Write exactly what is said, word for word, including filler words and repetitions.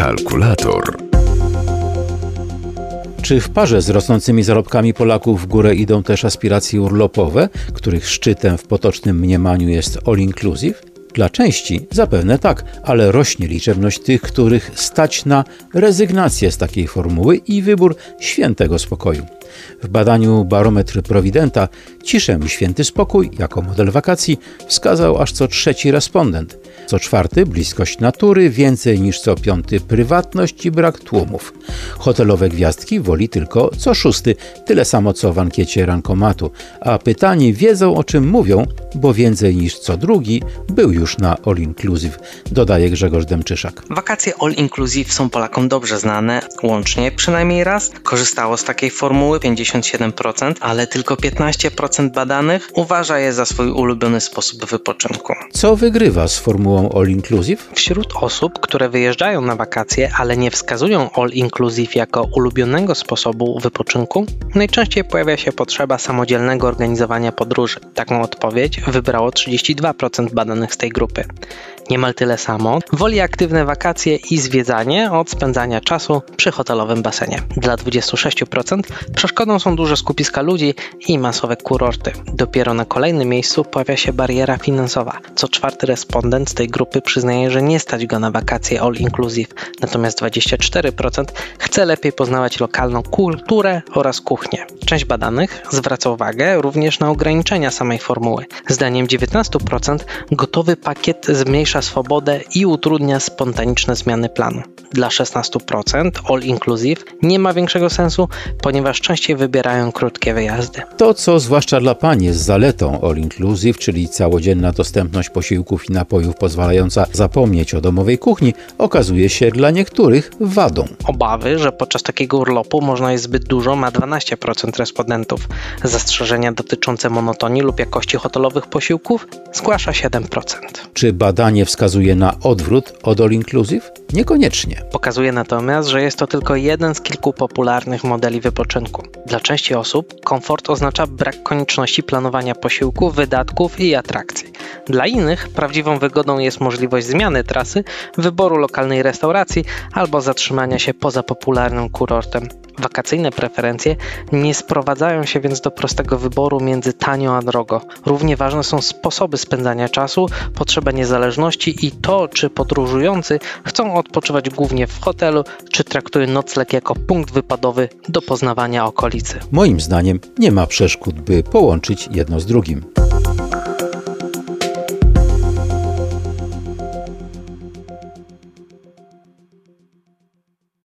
Kalkulator. Czy w parze z rosnącymi zarobkami Polaków w górę idą też aspiracje urlopowe, których szczytem w potocznym mniemaniu jest all inclusive? Dla części zapewne tak, ale rośnie liczebność tych, których stać na rezygnację z takiej formuły i wybór świętego spokoju. W badaniu Barometr Prowidenta ciszę i święty spokój jako model wakacji wskazał aż co trzeci respondent. Co czwarty bliskość natury, więcej niż co piąty prywatność i brak tłumów. Hotelowe gwiazdki woli tylko co szósty, tyle samo co w ankiecie Rankomatu, a pytani wiedzą o czym mówią, bo więcej niż co drugi był już na all inclusive, dodaje Grzegorz Demczyszak. Wakacje all inclusive są Polakom dobrze znane, łącznie przynajmniej raz korzystało z takiej formuły pięćdziesiąt siedem procent, ale tylko piętnaście procent badanych uważa je za swój ulubiony sposób wypoczynku. Co wygrywa z formułą all inclusive? Wśród osób, które wyjeżdżają na wakacje, ale nie wskazują all inclusive jako ulubionego sposobu wypoczynku, najczęściej pojawia się potrzeba samodzielnego organizowania podróży. Taką odpowiedź wybrało trzydzieści dwa procent badanych z tej grupy. Niemal tyle samo woli aktywne wakacje i zwiedzanie od spędzania czasu przy hotelowym basenie. Dla dwadzieścia sześć procent przeszkodą są duże skupiska ludzi i masowe kurorty. Dopiero na kolejnym miejscu pojawia się bariera finansowa. Co czwarty respondent z tej grupy przyznaje, że nie stać go na wakacje all inclusive, natomiast dwadzieścia cztery procent chce lepiej poznawać lokalną kulturę oraz kuchnię. Część badanych zwraca uwagę również na ograniczenia samej formuły. Zdaniem dziewiętnaście procent gotowy pakiet zmniejsza swobodę i utrudnia spontaniczne zmiany planu. Dla szesnaście procent all inclusive nie ma większego sensu, ponieważ częściej wybierają krótkie wyjazdy. To, co zwłaszcza dla pań jest zaletą all inclusive, czyli całodzienna dostępność posiłków i napojów pozwalająca zapomnieć o domowej kuchni, okazuje się dla niektórych wadą. Obawy, że podczas takiego urlopu można jeść zbyt dużo, ma dwanaście procent respondentów. Zastrzeżenia dotyczące monotonii lub jakości hotelowych posiłków zgłasza siedem procent. Czy badanie wskazuje na odwrót od all inclusive? Niekoniecznie. Pokazuje natomiast, że jest to tylko jeden z kilku popularnych modeli wypoczynku. Dla części osób komfort oznacza brak konieczności planowania posiłków, wydatków i atrakcji. Dla innych prawdziwą wygodą jest możliwość zmiany trasy, wyboru lokalnej restauracji albo zatrzymania się poza popularnym kurortem. Wakacyjne preferencje nie sprowadzają się więc do prostego wyboru między tanio a drogo. Równie ważne są sposoby spędzania czasu, potrzeba niezależności i to, czy podróżujący chcą odpoczywać głównie w hotelu, czy traktują nocleg jako punkt wypadowy do poznawania okolicy. Moim zdaniem nie ma przeszkód, by połączyć jedno z drugim.